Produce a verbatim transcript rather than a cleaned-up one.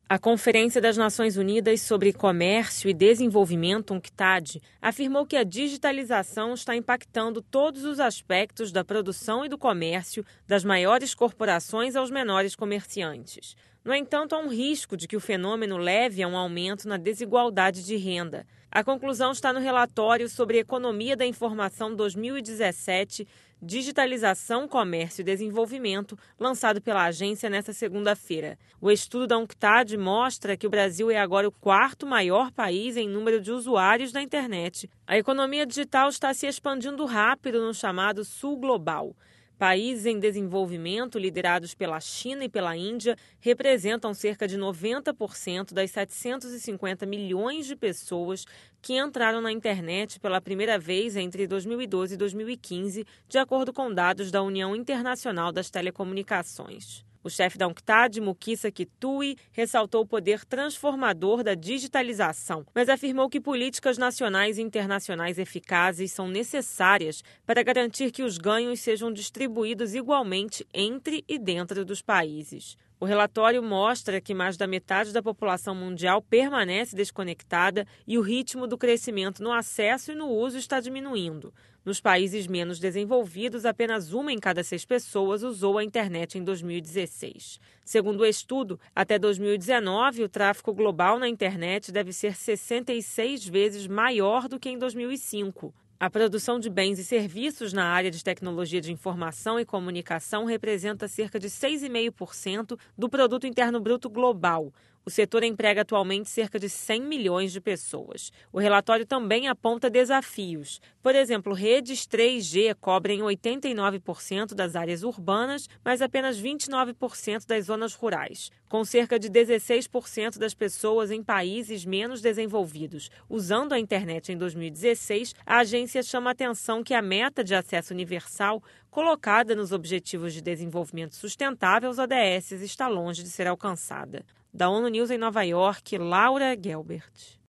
A Conferência das Nações Unidas sobre Comércio e Desenvolvimento, UNCTAD, afirmou que a digitalização está impactando todos os aspectos da produção e do comércio, das maiores corporações aos menores comerciantes. No entanto, há um risco de que o fenômeno leve a um aumento na desigualdade de renda. A conclusão está no relatório sobre Economia da Informação dois mil e dezessete, Digitalização, Comércio e Desenvolvimento, lançado pela agência nesta segunda-feira. O estudo da UNCTAD mostra que o Brasil é agora o quarto maior país em número de usuários da internet. A economia digital está se expandindo rápido no chamado Sul Global. Países em desenvolvimento, liderados pela China e pela Índia, representam cerca de noventa por cento das setecentos e cinquenta milhões de pessoas que entraram na internet pela primeira vez entre dois mil e doze e dois mil e quinze, de acordo com dados da União Internacional das Telecomunicações. O chefe da UNCTAD, Mukisa Kitui, ressaltou o poder transformador da digitalização, mas afirmou que políticas nacionais e internacionais eficazes são necessárias para garantir que os ganhos sejam distribuídos igualmente entre e dentro dos países. O relatório mostra que mais da metade da população mundial permanece desconectada e o ritmo do crescimento no acesso e no uso está diminuindo. Nos países menos desenvolvidos, apenas uma em cada seis pessoas usou a internet em dois mil e dezesseis. Segundo o estudo, até dois mil e dezenove, o tráfego global na internet deve ser sessenta e seis vezes maior do que em dois mil e cinco. A produção de bens e serviços na área de tecnologia de informação e comunicação representa cerca de seis vírgula cinco por cento do produto interno bruto global. O setor emprega atualmente cerca de cem milhões de pessoas. O relatório também aponta desafios. Por exemplo, redes três G cobrem oitenta e nove por cento das áreas urbanas, mas apenas vinte e nove por cento das zonas rurais. Com cerca de dezesseis por cento das pessoas em países menos desenvolvidos usando a internet em dois mil e dezesseis, a agência chama a atenção que a meta de acesso universal, colocada nos Objetivos de Desenvolvimento Sustentável, os O D S, está longe de ser alcançada. Da ONU News em Nova York, Laura Gelbert.